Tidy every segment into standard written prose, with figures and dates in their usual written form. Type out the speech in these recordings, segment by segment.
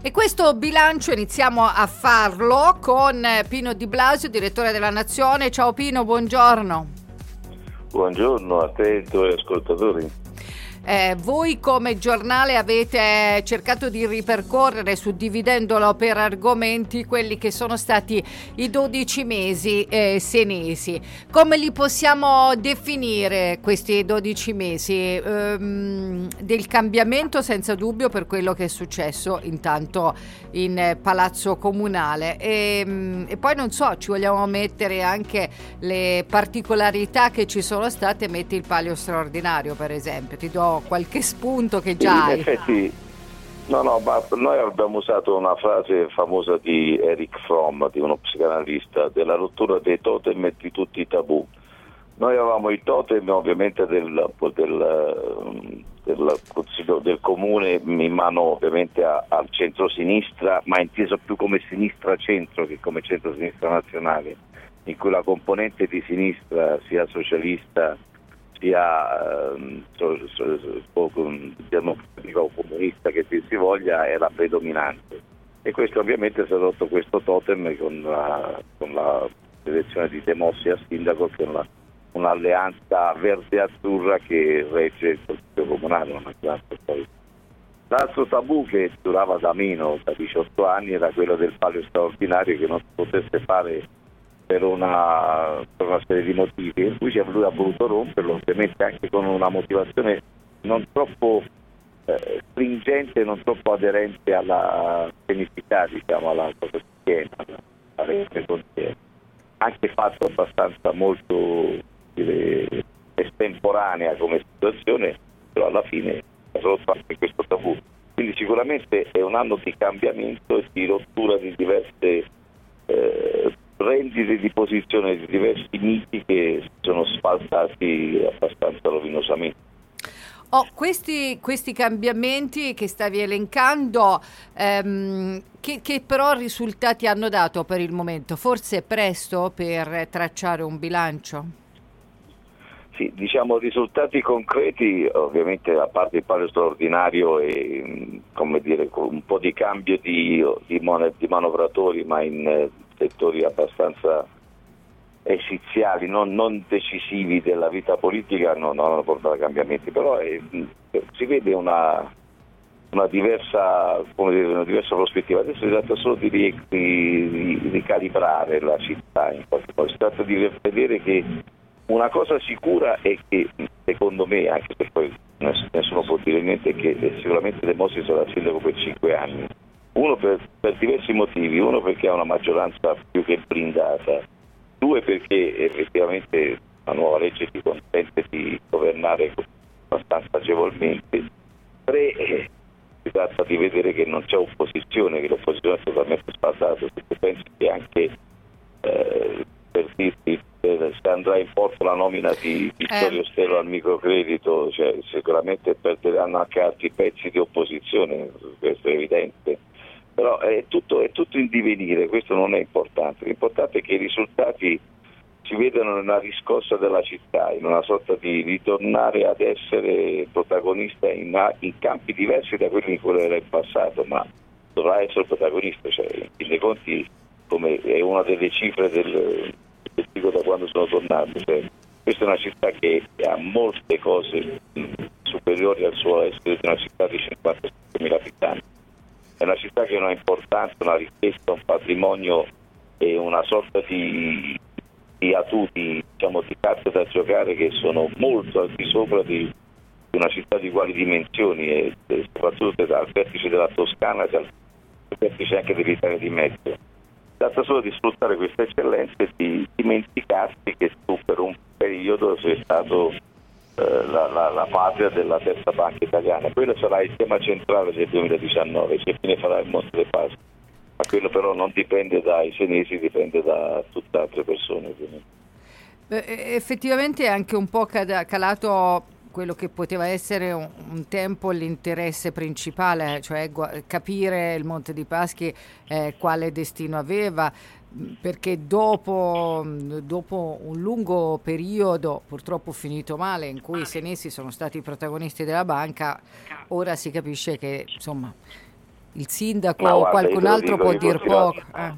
E questo bilancio iniziamo a farlo con Pino Di Blasio, direttore della Nazione. Ciao Pino, buongiorno. Buongiorno a te e ai tuoi ascoltatori. Voi come giornale avete cercato di ripercorrere, suddividendolo per argomenti, quelli che sono stati i 12 mesi senesi. Come li possiamo definire questi 12 mesi? Del cambiamento senza dubbio per quello che è successo intanto in Palazzo Comunale e poi non so, ci vogliamo mettere anche le particolarità che ci sono state, metti il palio straordinario per esempio, ti do qualche spunto che già hai. In effetti, ma noi abbiamo usato una frase famosa di Erich Fromm, di uno psicanalista, della rottura dei totem e di tutti i tabù. Noi avevamo i totem ovviamente del Consiglio del Comune in mano ovviamente al centro-sinistra, ma inteso più come sinistra-centro che come centro-sinistra nazionale, in cui la componente di sinistra, sia socialista sia democratico o comunista che si voglia, era predominante, e questo ovviamente si è rotto questo totem con la elezione di De Mossi a sindaco, con un'alleanza verde-azzurra che regge il Consiglio Comunale, una maggioranza poi. L'altro tabù che durava da 18 anni era quello del palio straordinario, che non si potesse fare per una serie di motivi, in cui lui ha voluto romperlo, ovviamente anche con una motivazione non troppo stringente, non troppo aderente alla fenicità, diciamo, alla cosa che alla rete contiene. Anche fatto abbastanza molto estemporanea come situazione, però alla fine ha rotto anche questo tabù. Quindi sicuramente è un anno di cambiamento e di rottura di diverse rendite di posizione di diversi miti che si sono spaltati abbastanza rovinosamente. Questi cambiamenti che stavi elencando, che però risultati hanno dato per il momento? Forse è presto per tracciare un bilancio? Sì, diciamo risultati concreti, ovviamente a parte il palio straordinario e un po' di cambio di manovratori, ma in settori abbastanza essenziali, non decisivi della vita politica, non hanno portato a cambiamenti, però si vede una diversa prospettiva. Adesso si tratta solo di ricalibrare la città, in qualche modo. Si tratta di vedere che una cosa sicura è che, secondo me, anche se poi nessuno può dire niente, è che sicuramente De Mossi sarà sindaco per 5 anni. Uno per diversi motivi, uno perché ha una maggioranza più che blindata, due perché effettivamente la nuova legge ti consente di governare abbastanza agevolmente, tre si tratta di vedere che non c'è opposizione, che l'opposizione è totalmente spaltata. Se pensi che anche per dirti, se andrà in porto la nomina di Vittorio Stelo al microcredito, cioè sicuramente perderanno anche altri pezzi di opposizione, questo è evidente. Però è tutto in divenire, questo non è importante. L'importante è che i risultati si vedano nella riscossa della città, in una sorta di ritornare ad essere protagonista in campi diversi da quelli in cui era in passato, ma dovrà essere protagonista, cioè in fin dei conti, come è una delle cifre del dico da quando sono tornato, cioè, questa è una città che ha molte cose superiori al suo essere di una città di 55.000 abitanti. È una città che ha una importanza, una ricchezza, un patrimonio e una sorta di atuti, diciamo, di carte da giocare che sono molto al di sopra di una città di quali dimensioni, e soprattutto dal vertice della Toscana, dal vertice anche dell'Italia di mezzo. Tratta solo di sfruttare queste eccellenze e di dimenticarsi che tu per un periodo sei stato la patria della terza banca italiana. Quello sarà il tema centrale del 2019, che fine farà il Monte dei Paschi, ma quello però non dipende dai senesi, dipende da tutte altre persone, ovviamente. Effettivamente è anche un po' calato quello che poteva essere un tempo l'interesse principale, cioè capire il Monte dei Paschi quale destino aveva, perché dopo un lungo periodo, purtroppo finito male, in cui i senesi sono stati i protagonisti della banca, ora si capisce che insomma il sindaco o qualcun altro può dir poco.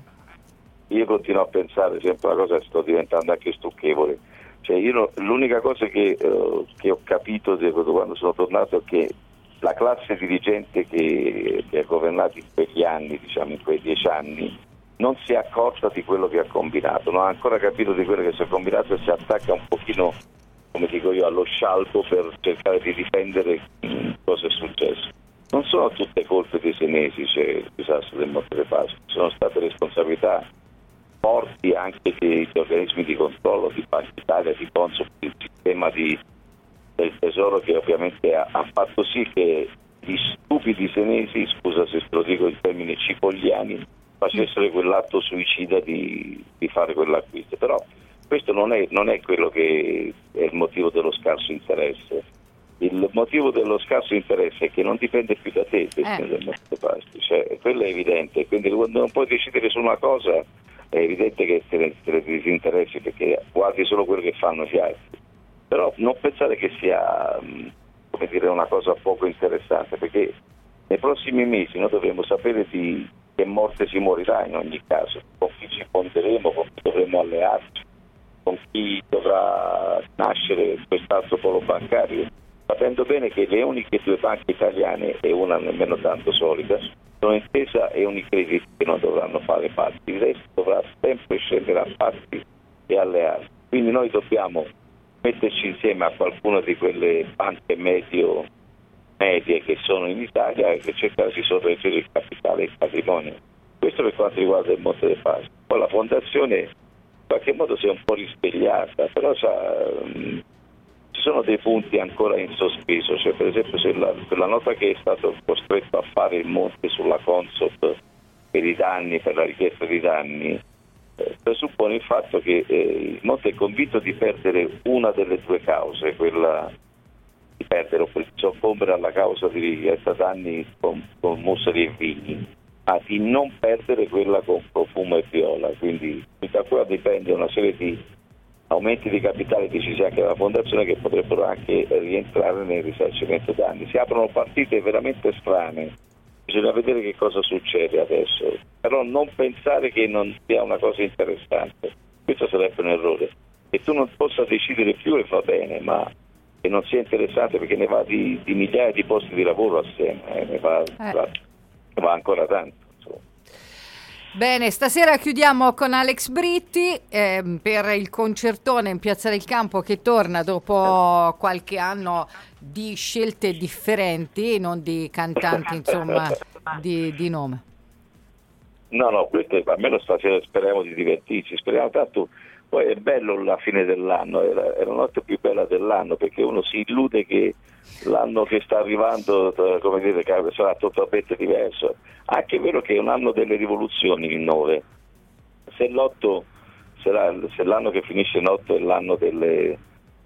Io continuo a pensare sempre una cosa che sto diventando anche stucchevole. Cioè l'unica cosa che ho capito quando sono tornato è che la classe dirigente che ha governato in quegli anni, diciamo in quei 10 anni, non si è accorta di quello che ha combinato, non ha ancora capito di quello che si è combinato e si attacca un pochino, come dico io, allo scialbo per cercare di difendere cosa è successo. Non sono tutte colpe dei senesi, c'è il disastro del Monte dei Paschi, sono state responsabilità forti anche degli organismi di controllo, di Banca Italia, di Consob, del sistema del Tesoro, che ovviamente ha fatto sì che gli stupidi senesi, scusa se lo dico in termini cipogliani, facessero quell'atto suicida di fare quell'acquisto. Però questo non è quello che è il motivo dello scarso interesse. Il motivo dello scarso interesse è che non dipende più da te del Monte dei Paschi, cioè quello è evidente, quindi quando non puoi decidere su una cosa è evidente che te ne disinteressi, perché guardi solo quello che fanno gli altri. Però non pensare che sia, come dire, una cosa poco interessante, perché nei prossimi mesi noi dovremo sapere di che morte si morirà in ogni caso, con chi ci fonderemo, con chi dovremo allearci, con chi dovrà nascere quest'altro polo bancario, sapendo bene che le uniche 2 banche italiane, e una nemmeno tanto solida, sono Intesa e Unicredit, che non dovranno fare parte. Il resto dovrà sempre scendere a parti e allearsi. Quindi noi dobbiamo metterci insieme a qualcuna di quelle banche medie che sono in Italia e cercare di sorreggere il capitale e il patrimonio. Questo per quanto riguarda il Monte dei Paschi. Poi la fondazione in qualche modo si è un po' risvegliata, però ci sono dei punti ancora in sospeso, cioè per esempio quella nota che è stato costretto a fare il Monte sulla Consob per i danni, per la richiesta di danni, presuppone il fatto che il Monte è convinto di perdere una delle 2 cause, quella di perdere o di soccombere alla causa di richiesta danni con Mussari e Vigni, ma di non perdere quella con Profumo e Viola. Quindi da qua dipende una serie di aumenti di capitale decisi anche dalla fondazione che potrebbero anche rientrare nel risarcimento danni. Si aprono partite veramente strane, bisogna vedere che cosa succede adesso, però non pensare che non sia una cosa interessante, questo sarebbe un errore. Che tu non possa decidere più e va bene, ma che non sia interessante, perché ne va di migliaia di posti di lavoro assieme, ne va ancora tanto. Bene, stasera chiudiamo con Alex Britti per il concertone in Piazza del Campo, che torna dopo qualche anno di scelte differenti, non di cantanti insomma di nome. No, questo almeno stasera speriamo di divertirci, speriamo tanto. Poi è bello la fine dell'anno, è la notte più bella dell'anno, perché uno si illude che l'anno che sta arrivando, come dire, sarà totalmente diverso. Anche è vero che è un anno delle rivoluzioni il 9. Se l'anno che finisce in 8 è l'anno degli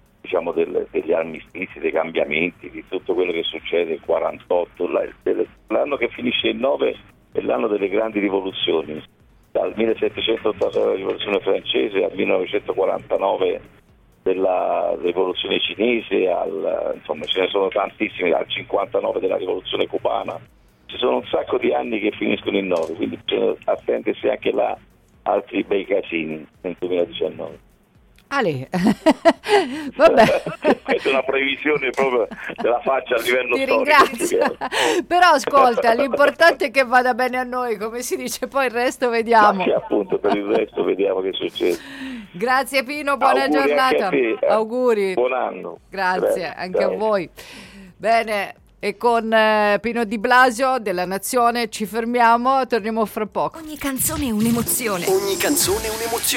armistizi, dei cambiamenti, di tutto quello che succede, il 48, l'anno che finisce il 9 è l'anno delle grandi rivoluzioni. Dal 1780 della rivoluzione francese al 1949 della rivoluzione cinese, insomma ce ne sono tantissimi, al 59 della rivoluzione cubana. Ci sono un sacco di anni che finiscono in 9, quindi bisogna attendersi anche là altri bei casini nel 2019. Ale, vabbè. Questa è una previsione proprio della faccia a livello ti storico. Ringrazio. Però ascolta, l'importante è che vada bene a noi, come si dice, poi il resto vediamo. Ma appunto, per il resto vediamo che succede. Grazie Pino, buona auguri giornata. Anche a te, Auguri. Buon anno. Grazie, anche a voi. Bene, e con Pino Di Blasio della Nazione ci fermiamo, torniamo fra poco. Ogni canzone è un'emozione. Ogni canzone è un'emozione.